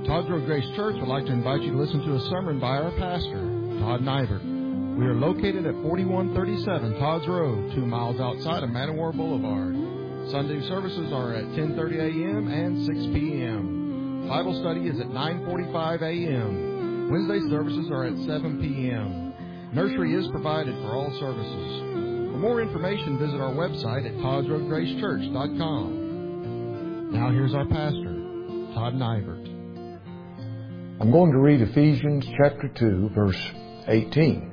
Todd's Road Grace Church would like to invite you to listen to a sermon by our pastor, Todd Nivert. We are located at 4137 Todd's Road, 2 miles outside of Man O' War Boulevard. Sunday services are at 10:30 a.m. and 6 p.m. Bible study is at 9:45 a.m. Wednesday services are at 7 p.m. Nursery is provided for all services. For more information, visit our website at toddsroadgracechurch.com. Now here's our pastor, Todd Nivert. I'm going to read Ephesians chapter 2, verse 18.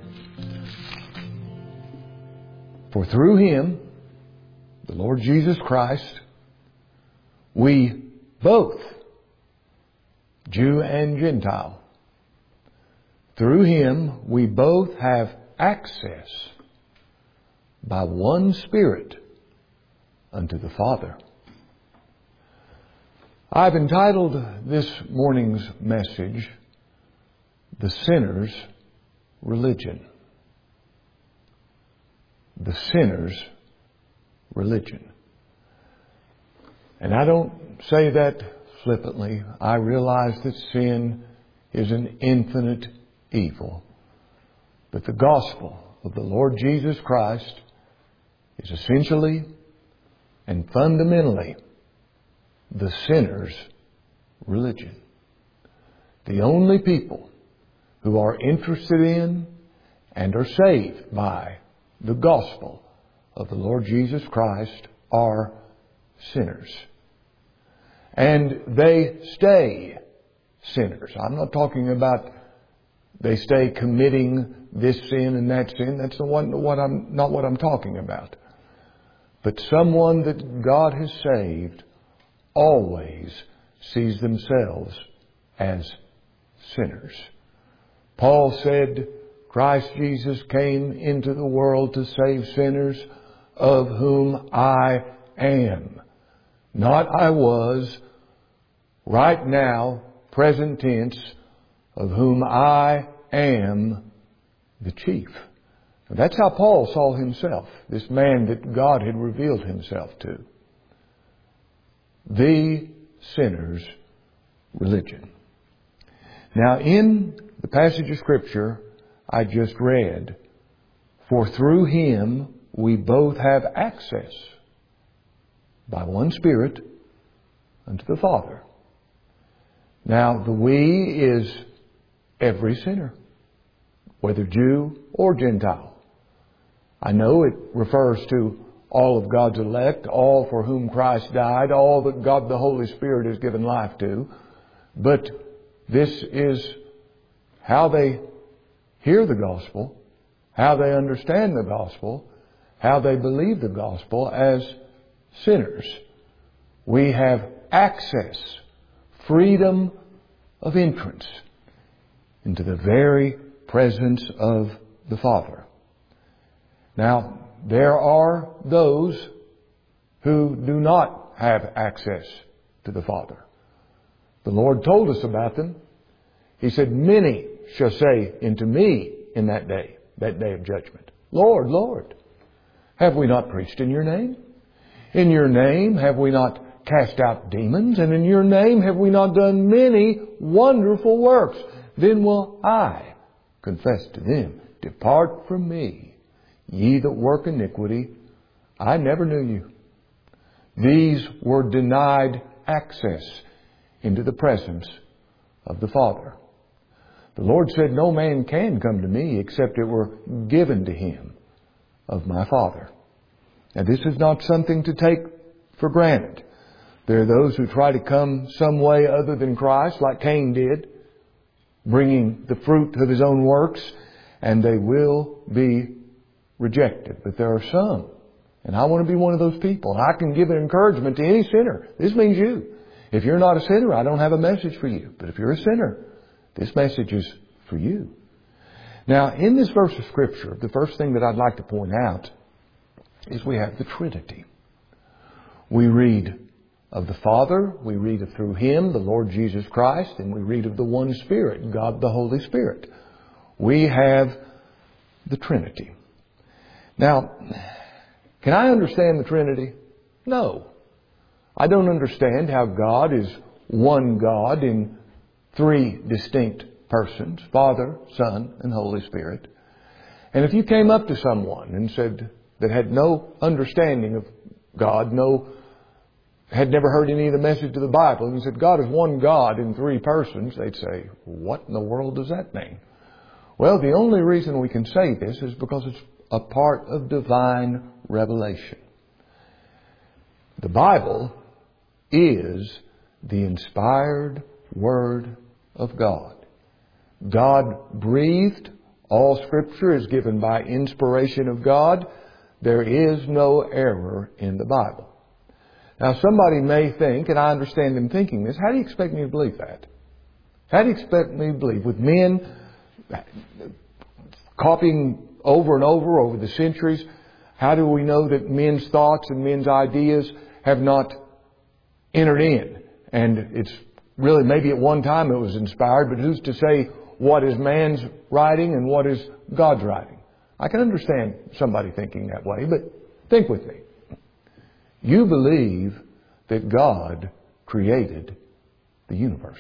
For through Him, the Lord Jesus Christ, we both, Jew and Gentile, through Him we both have access by one Spirit unto the Father. I've entitled this morning's message, The Sinner's Religion. The Sinner's Religion. And I don't say that flippantly. I realize that sin is an infinite evil. But the gospel of the Lord Jesus Christ is essentially and fundamentally the sinner's religion. The only people who are interested in and are saved by the gospel of the Lord Jesus Christ are sinners. And they stay sinners. I'm not talking about they stay committing this sin and that sin. That's not what I'm talking about. But someone that God has saved always sees themselves as sinners. Paul said, Christ Jesus came into the world to save sinners, of whom I am. Not I was, right now, present tense, of whom I am the chief. And that's how Paul saw himself, this man that God had revealed Himself to. The sinner's religion. Now, in the passage of Scripture I just read, for through Him we both have access by one Spirit unto the Father. Now, the we is every sinner, whether Jew or Gentile. I know it refers to all of God's elect, all for whom Christ died, all that God the Holy Spirit has given life to. But this is how they hear the gospel, how they understand the gospel, how they believe the gospel as sinners. We have access, freedom of entrance into the very presence of the Father. Now, there are those who do not have access to the Father. The Lord told us about them. He said, many shall say unto me in that day of judgment, Lord, Lord, have we not preached in your name? In your name have we not cast out demons? And in your name have we not done many wonderful works? Then will I confess to them, depart from me, ye that work iniquity, I never knew you. These were denied access into the presence of the Father. The Lord said, no man can come to me except it were given to him of my Father. Now, this is not something to take for granted. There are those who try to come some way other than Christ, like Cain did, bringing the fruit of his own works, and they will be rejected. But there are some, and I want to be one of those people. And I can give an encouragement to any sinner. This means you. If you're not a sinner, I don't have a message for you. But if you're a sinner, this message is for you. Now, in this verse of Scripture, the first thing that I'd like to point out is we have the Trinity. We read of the Father, we read of through Him, the Lord Jesus Christ, and we read of the one Spirit, God the Holy Spirit. We have the Trinity. Now, can I understand the Trinity? No. I don't understand how God is one God in three distinct persons, Father, Son, and Holy Spirit. And if you came up to someone and said that had no understanding of God, had never heard any of the message of the Bible, and you said God is one God in three persons, they'd say, what in the world does that mean? Well, the only reason we can say this is because it's a part of divine revelation. The Bible is the inspired Word of God. God breathed. All Scripture is given by inspiration of God. There is no error in the Bible. Now, somebody may think, and I understand them thinking this, how do you expect me to believe that? How do you expect me to believe? With men copying over and over the centuries, how do we know that men's thoughts and men's ideas have not entered in? And it's really, maybe at one time it was inspired, but who's to say what is man's writing and what is God's writing? I can understand somebody thinking that way, but think with me. You believe that God created the universe.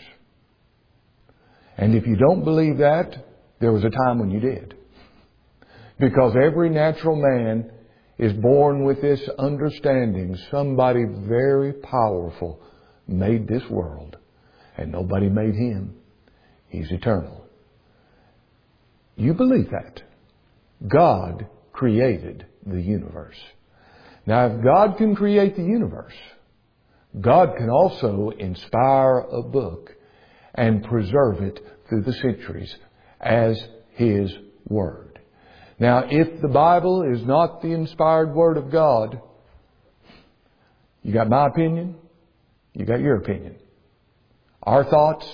And if you don't believe that, there was a time when you did. Because every natural man is born with this understanding. Somebody very powerful made this world. And nobody made Him. He's eternal. You believe that. God created the universe. Now, if God can create the universe, God can also inspire a book and preserve it through the centuries as His Word. Now, if the Bible is not the inspired Word of God, you got my opinion, you got your opinion. Our thoughts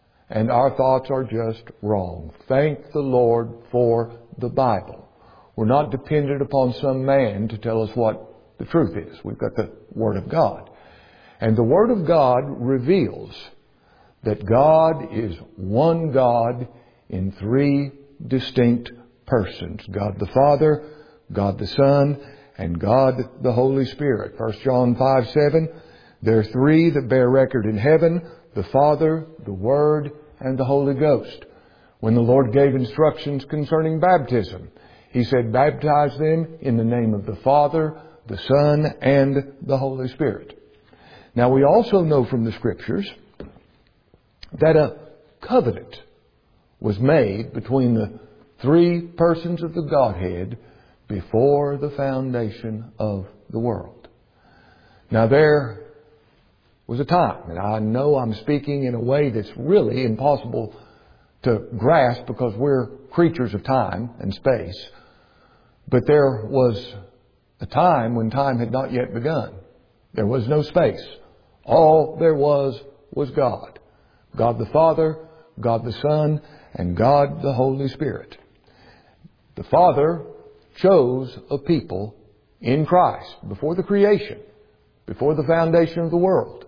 are just wrong. Thank the Lord for the Bible. We're not dependent upon some man to tell us what the truth is. We've got the Word of God. And the Word of God reveals that God is one God in three distinct persons. God the Father, God the Son, and God the Holy Spirit. 1 John 5:7, there are three that bear record in heaven, the Father, the Word, and the Holy Ghost. When the Lord gave instructions concerning baptism, He said, baptize them in the name of the Father, the Son, and the Holy Spirit. Now, we also know from the Scriptures that a covenant was made between the three persons of the Godhead before the foundation of the world. Now, there was a time, and I know I'm speaking in a way that's really impossible to grasp because we're creatures of time and space, but there was a time when time had not yet begun. There was no space. All there was God. God the Father, God the Son, and God the Holy Spirit. The Father chose a people in Christ before the creation, before the foundation of the world.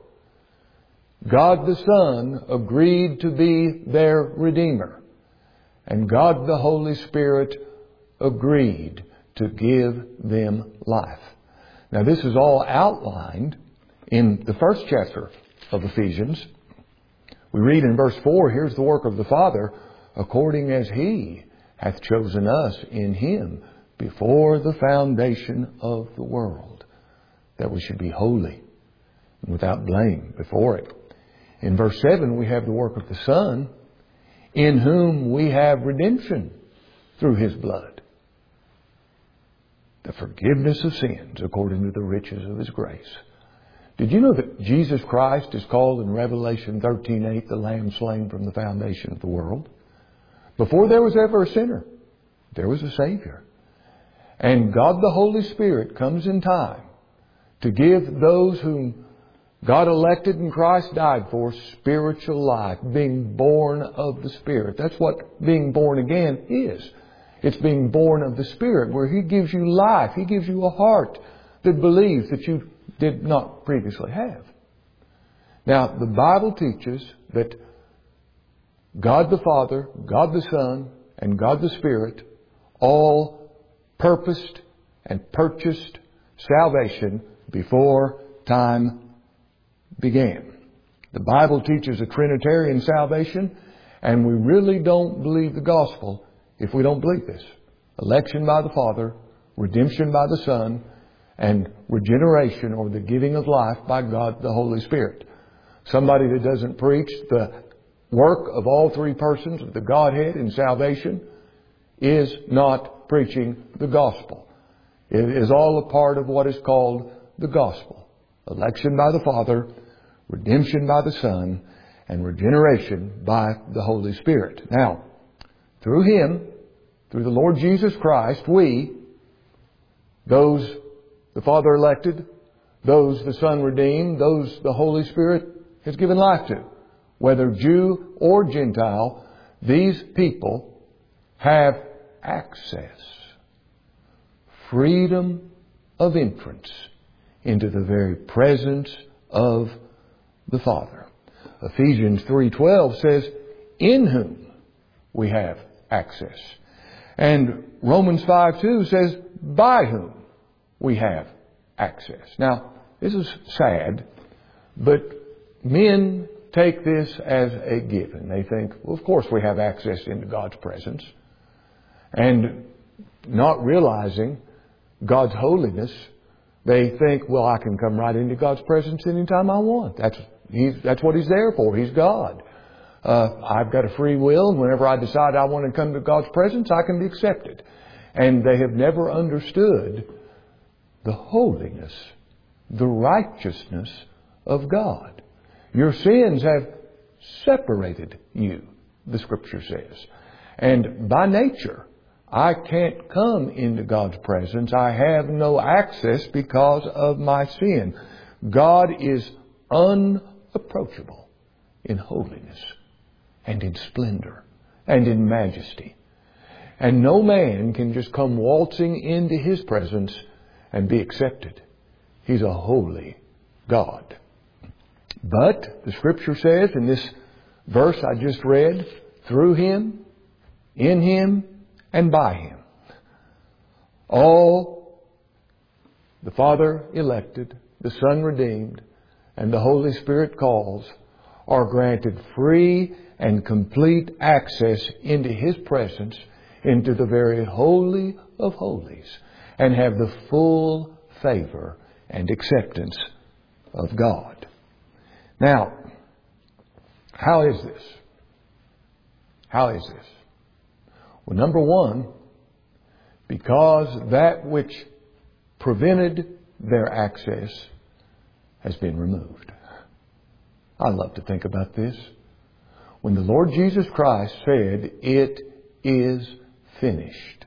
God the Son agreed to be their Redeemer. And God the Holy Spirit agreed to give them life. Now, this is all outlined in the first chapter of Ephesians. We read in verse 4, here's the work of the Father, according as He hath chosen us in Him before the foundation of the world, that we should be holy and without blame before it. In verse 7, we have the work of the Son, in whom we have redemption through His blood, the forgiveness of sins according to the riches of His grace. Did you know that Jesus Christ is called in Revelation 13:8 the Lamb slain from the foundation of the world? Before there was ever a sinner, there was a Savior. And God the Holy Spirit comes in time to give those whom God elected and Christ died for spiritual life, being born of the Spirit. That's what being born again is. It's being born of the Spirit, where He gives you life. He gives you a heart that believes that you did not previously have. Now, the Bible teaches that God the Father, God the Son, and God the Spirit all purposed and purchased salvation before time began. The Bible teaches a Trinitarian salvation, and we really don't believe the gospel if we don't believe this. Election by the Father, redemption by the Son, and regeneration or the giving of life by God the Holy Spirit. Somebody that doesn't preach the work of all three persons of the Godhead in salvation is not preaching the gospel. It is all a part of what is called the gospel. Election by the Father, redemption by the Son, and regeneration by the Holy Spirit. Now, through Him, through the Lord Jesus Christ, we, those the Father elected, those the Son redeemed, those the Holy Spirit has given life to, whether Jew or Gentile, these people have access, freedom of entrance into the very presence of the Father. Ephesians 3:12 says, in whom we have access. And Romans 5:2 says, by whom we have access. Now, this is sad, but men take this as a given. They think, well, of course we have access into God's presence. And not realizing God's holiness, they think, well, I can come right into God's presence anytime I want. That's what He's there for. He's God. I've got a free will, and whenever I decide I want to come to God's presence, I can be accepted. And they have never understood the holiness, the righteousness of God. Your sins have separated you, the Scripture says. And by nature, I can't come into God's presence. I have no access because of my sin. God is unapproachable in holiness and in splendor and in majesty. And no man can just come waltzing into His presence and be accepted. He's a holy God. But the Scripture says in this verse I just read, through Him, in Him, and by Him, all the Father elected, the Son redeemed, and the Holy Spirit calls are granted free and complete access into His presence, into the very holy of holies, and have the full favor and acceptance of God. Now, how is this? How is this? Well, number one, because that which prevented their access has been removed. I love to think about this. When the Lord Jesus Christ said, it is finished,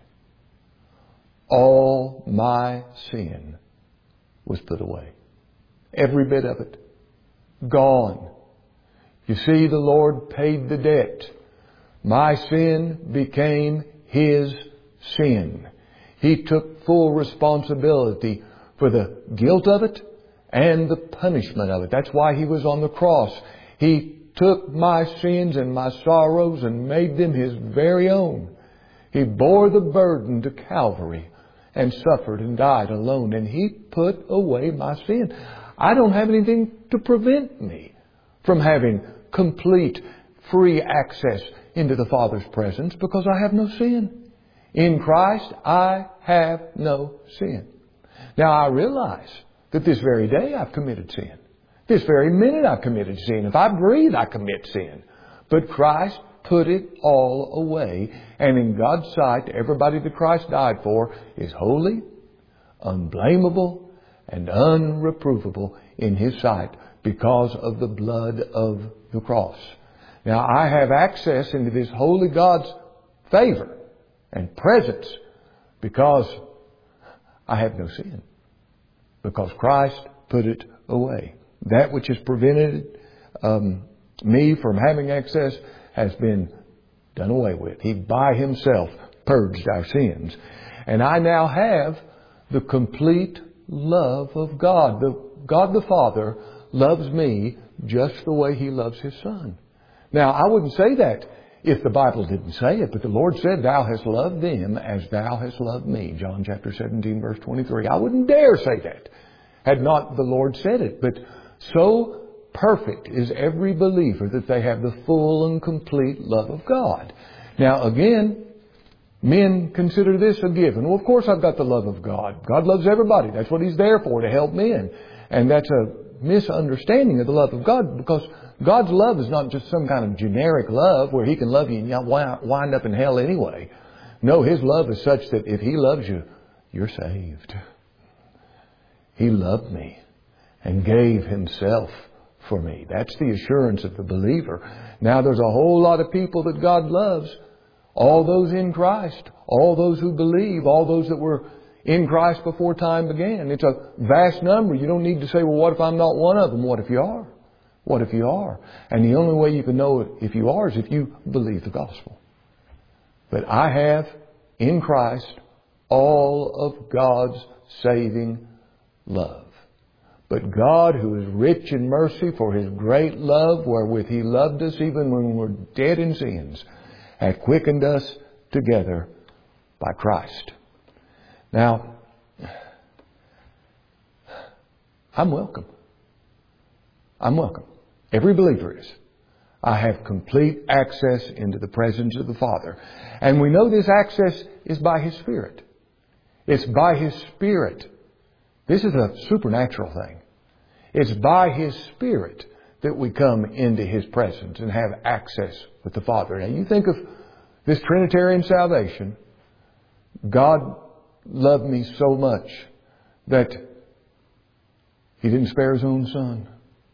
all my sin was put away. Every bit of it. Gone. You see, the Lord paid the debt. My sin became His sin. He took full responsibility for the guilt of it and the punishment of it. That's why He was on the cross. He took my sins and my sorrows and made them His very own. He bore the burden to Calvary and suffered and died alone. And He put away my sin. I don't have anything to prevent me from having complete, free access into the Father's presence because I have no sin. In Christ, I have no sin. Now, I realize that this very day I've committed sin. This very minute I've committed sin. If I breathe, I commit sin. But Christ put it all away. And in God's sight, everybody that Christ died for is holy, unblameable, and unreprovable in His sight because of the blood of the cross. Now, I have access into this holy God's favor and presence because I have no sin. Because Christ put it away. That which has prevented me from having access has been done away with. He by Himself purged our sins. And I now have the complete love of God. God the Father loves me just the way He loves His Son. Now, I wouldn't say that if the Bible didn't say it, but the Lord said, thou hast loved them as thou hast loved me. John chapter 17, verse 23. I wouldn't dare say that had not the Lord said it. But so perfect is every believer that they have the full and complete love of God. Now again, men consider this a given. Well, of course I've got the love of God. God loves everybody. That's what He's there for, to help men. And that's a misunderstanding of the love of God, because God's love is not just some kind of generic love where He can love you and you'll wind up in hell anyway. No, His love is such that if He loves you, you're saved. He loved me and gave Himself for me. That's the assurance of the believer. Now there's a whole lot of people that God loves. All those in Christ, all those who believe, all those that were in Christ before time began. It's a vast number. You don't need to say, well, what if I'm not one of them? What if you are? What if you are? And the only way you can know if you are is if you believe the gospel. But I have in Christ all of God's saving love. But God, who is rich in mercy for His great love, wherewith He loved us even when we were dead in sins, hath quickened us together by Christ. Now, I'm welcome. I'm welcome. Every believer is. I have complete access into the presence of the Father. And we know this access is by His Spirit. It's by His Spirit. This is a supernatural thing. It's by His Spirit that we come into His presence and have access with the Father. Now you think of this Trinitarian salvation. God loved me so much that He didn't spare His own Son.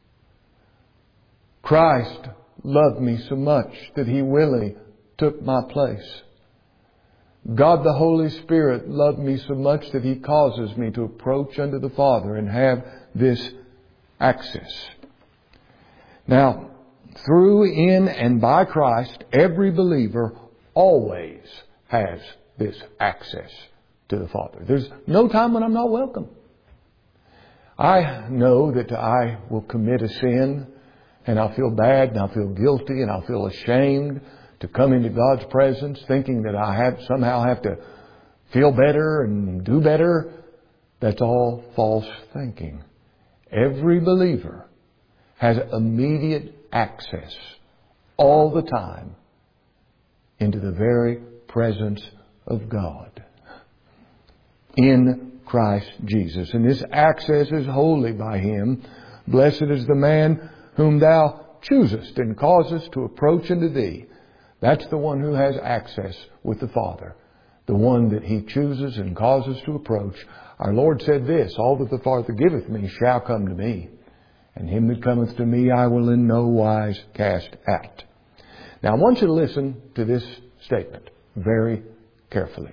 Christ loved me so much that He willingly took my place. God the Holy Spirit loved me so much that He causes me to approach unto the Father and have this access. Now, through, in, and by Christ, every believer always has this access to the Father. There's no time when I'm not welcome. I know that I will commit a sin and I'll feel bad and I'll feel guilty and I'll feel ashamed to come into God's presence thinking that I somehow have to feel better and do better. That's all false thinking. Every believer has immediate access all the time into the very presence of God in Christ Jesus. And this access is wholly by Him. Blessed is the man whom Thou choosest and causest to approach unto Thee. That's the one who has access with the Father. The one that He chooses and causes to approach. Our Lord said this, all that the Father giveth me shall come to me. And him that cometh to me I will in no wise cast out. Now I want you to listen to this statement very carefully.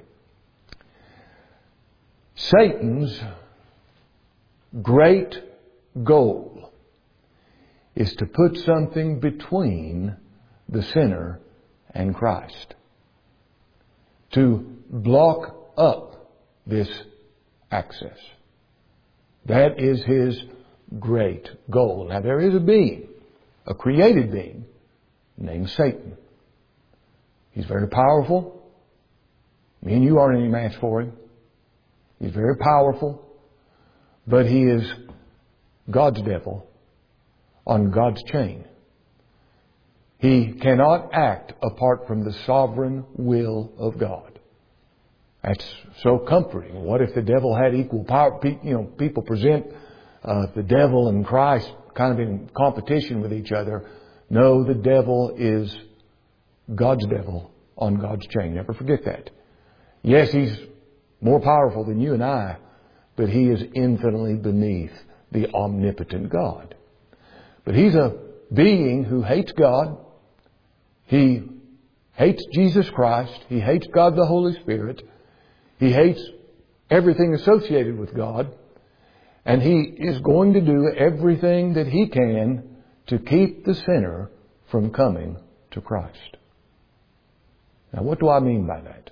Satan's great goal is to put something between the sinner and Christ. To block up this access. That is his great goal. Now there is a being, a created being, named Satan. He's very powerful. Me and you aren't any match for him. He's very powerful. But he is God's devil on God's chain. He cannot act apart from the sovereign will of God. That's so comforting. What if the devil had equal power? People present the devil and Christ kind of in competition with each other. No, the devil is God's devil on God's chain. Never forget that. Yes, he's more powerful than you and I, but he is infinitely beneath the omnipotent God. But he's a being who hates God. He hates Jesus Christ. He hates God the Holy Spirit. He hates everything associated with God. And he is going to do everything that he can to keep the sinner from coming to Christ. Now, what do I mean by that?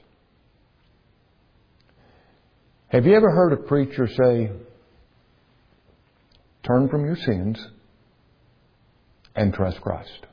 Have you ever heard a preacher say, turn from your sins and trust Christ?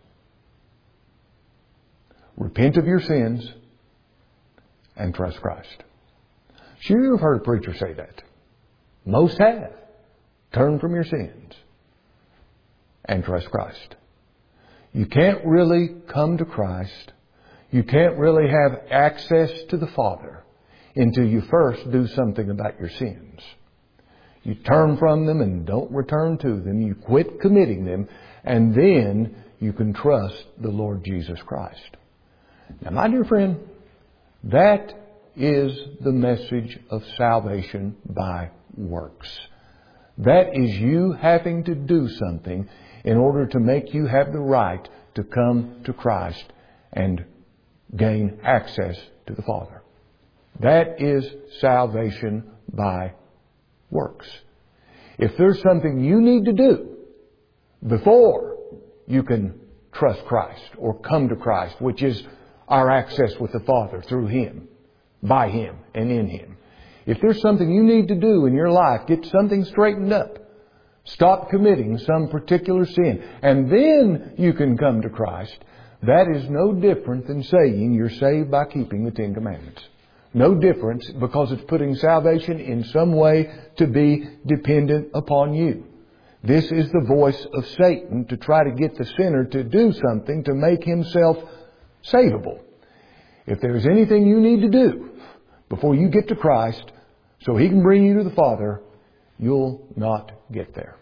Repent of your sins and trust Christ. Sure, you've heard a preacher say that. Most have. Turn from your sins and trust Christ. You can't really come to Christ. You can't really have access to the Father until you first do something about your sins. You turn from them and don't return to them. You quit committing them, and then you can trust the Lord Jesus Christ. Now, my dear friend, that is the message of salvation by works. That is you having to do something in order to make you have the right to come to Christ and gain access to the Father. That is salvation by works. If there's something you need to do before you can trust Christ or come to Christ, which is our access with the Father through Him, by Him, and in Him. If there's something you need to do in your life, get something straightened up. Stop committing some particular sin. And then you can come to Christ. That is no different than saying you're saved by keeping the Ten Commandments. No difference, because it's putting salvation in some way to be dependent upon you. This is the voice of Satan to try to get the sinner to do something to make himself savable. If there's anything you need to do before you get to Christ so He can bring you to the Father, you'll not get there.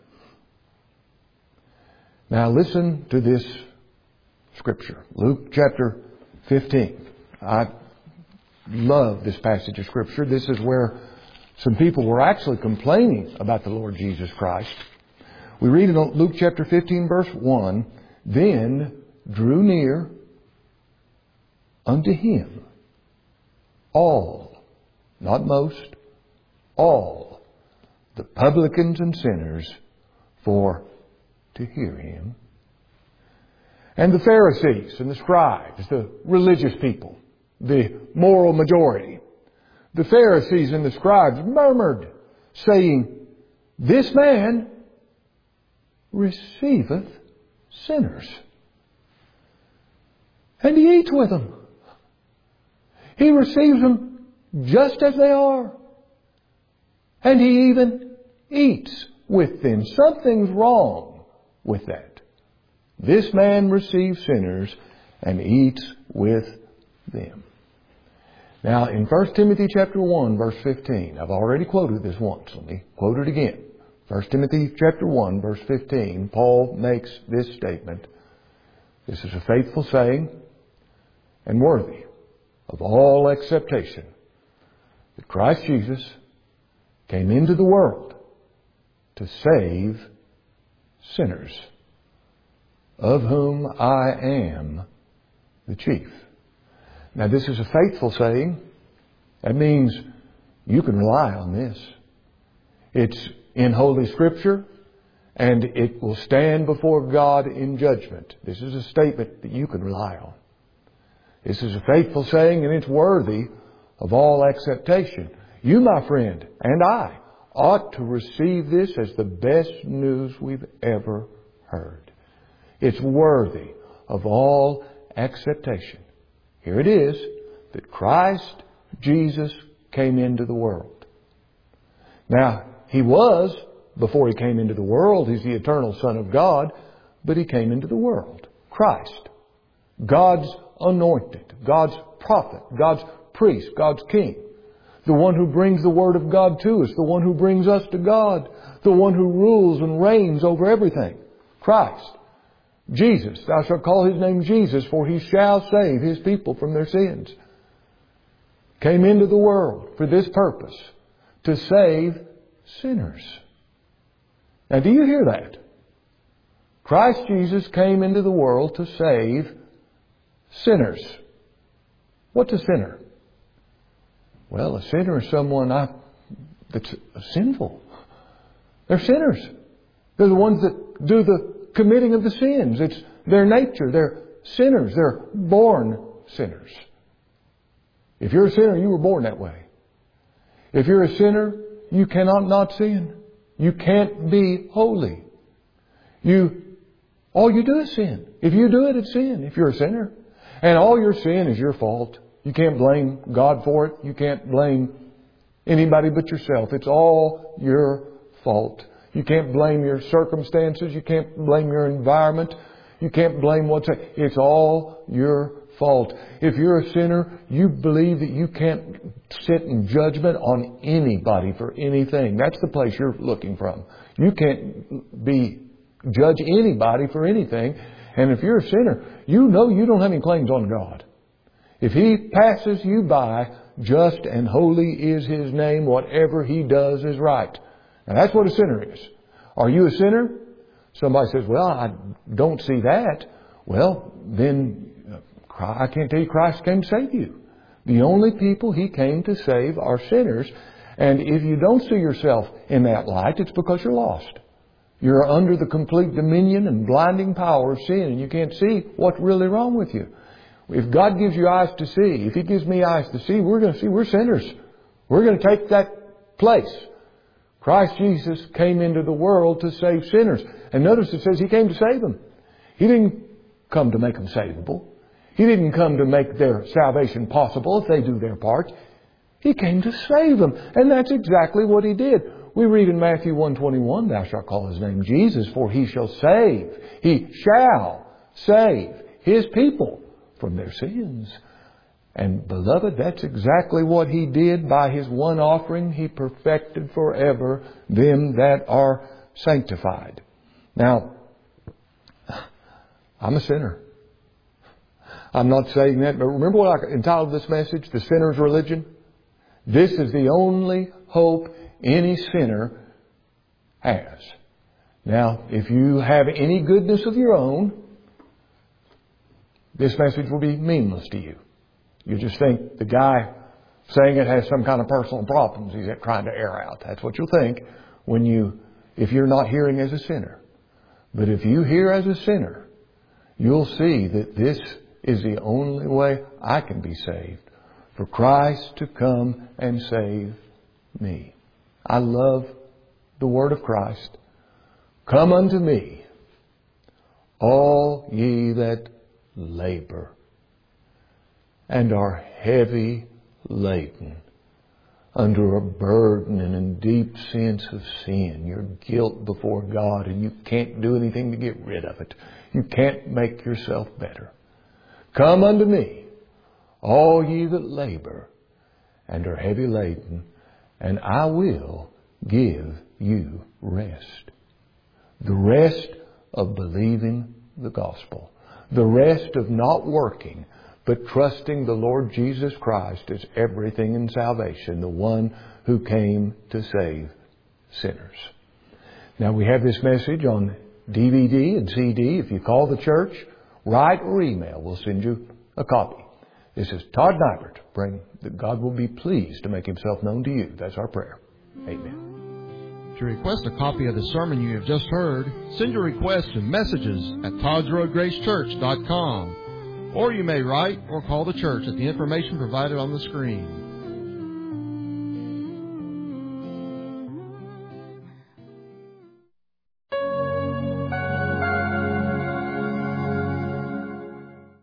Now listen to this Scripture. Luke chapter 15. I love this passage of Scripture. This is where some people were actually complaining about the Lord Jesus Christ. We read in Luke chapter 15 verse 1, "Then drew near unto Him all," not most, "all the publicans and sinners for to hear Him. And the Pharisees and the scribes," the religious people, the moral majority, "the Pharisees and the scribes murmured, saying, This man receiveth sinners, and He eats with them." He receives them just as they are. And He even eats with them. Something's wrong with that. This man receives sinners and eats with them. Now, in 1 Timothy chapter 1, verse 15, I've already quoted this once. Let me quote it again. 1 Timothy chapter 1, verse 15, Paul makes this statement. "This is a faithful saying and worthy of all acceptation, that Christ Jesus came into the world to save sinners, of whom I am the chief." Now, this is a faithful saying. That means you can rely on this. It's in Holy Scripture, and it will stand before God in judgment. This is a statement that you can rely on. This is a faithful saying, and it's worthy of all acceptation. You, my friend, and I ought to receive this as the best news we've ever heard. It's worthy of all acceptation. Here it is, that Christ Jesus came into the world. Now, He was, before He came into the world, He's the eternal Son of God, but He came into the world. Christ, God's anointed, God's prophet, God's priest, God's king. The one who brings the Word of God to us, the one who brings us to God, the one who rules and reigns over everything. Christ. Jesus, "Thou shalt call His name Jesus, for He shall save His people from their sins." Came into the world for this purpose, to save sinners. Now, do you hear that? Christ Jesus came into the world to save sinners. What's a sinner? Well, a sinner is someone that's sinful. They're sinners. They're the ones that do the committing of the sins. It's their nature. They're sinners. They're born sinners. If you're a sinner, you were born that way. If you're a sinner, you cannot not sin. You can't be holy. All you do is sin. If you do it, it's sin. If you're a sinner. And all your sin is your fault. You can't blame God for it. You can't blame anybody but yourself. It's all your fault. You can't blame your circumstances. You can't blame your environment. You can't blame it's all your fault. If you're a sinner, you believe that you can't sit in judgment on anybody for anything. That's the place you're looking from. You can't judge anybody for anything. And if you're a sinner, you know you don't have any claims on God. If He passes you by, just and holy is His name. Whatever He does is right. Now that's what a sinner is. Are you a sinner? Somebody says, well, I don't see that. Well, then I can't tell you Christ came to save you. The only people He came to save are sinners. And if you don't see yourself in that light, it's because you're lost. You're under the complete dominion and blinding power of sin, and you can't see what's really wrong with you. If God gives you eyes to see, if He gives me eyes to see, we're going to see we're sinners. We're going to take that place. Christ Jesus came into the world to save sinners. And notice it says He came to save them. He didn't come to make them savable. He didn't come to make their salvation possible if they do their part. He came to save them. And that's exactly what He did. We read in Matthew 1:21, thou shalt call His name Jesus, for He shall save. He shall save His people from their sins. And beloved, that's exactly what He did by His one offering. He perfected forever them that are sanctified. Now, I'm a sinner. I'm not saying that, but remember what I entitled this message? The Sinner's Religion? This is the only hope any sinner has. Now, if you have any goodness of your own, this message will be meaningless to you. You just think the guy saying it has some kind of personal problems he's trying to air out. That's what you'll think if you're not hearing as a sinner. But if you hear as a sinner, you'll see that this is the only way I can be saved. For Christ to come and save me. I love the Word of Christ. Come unto me, all ye that labor and are heavy laden under a burden and a deep sense of sin. Your guilt before God, and you can't do anything to get rid of it. You can't make yourself better. Come unto me, all ye that labor and are heavy laden, and I will give you rest. The rest of believing the gospel. The rest of not working, but trusting the Lord Jesus Christ as everything in salvation, the one who came to save sinners. Now we have this message on DVD and CD. If you call the church, write or email, we'll send you a copy. This is Todd Nybert, praying that God will be pleased to make Himself known to you. That's our prayer. Amen. To request a copy of the sermon you have just heard, send your request to messages at ToddsRoadGraceChurch.com. Or you may write or call the church at the information provided on the screen.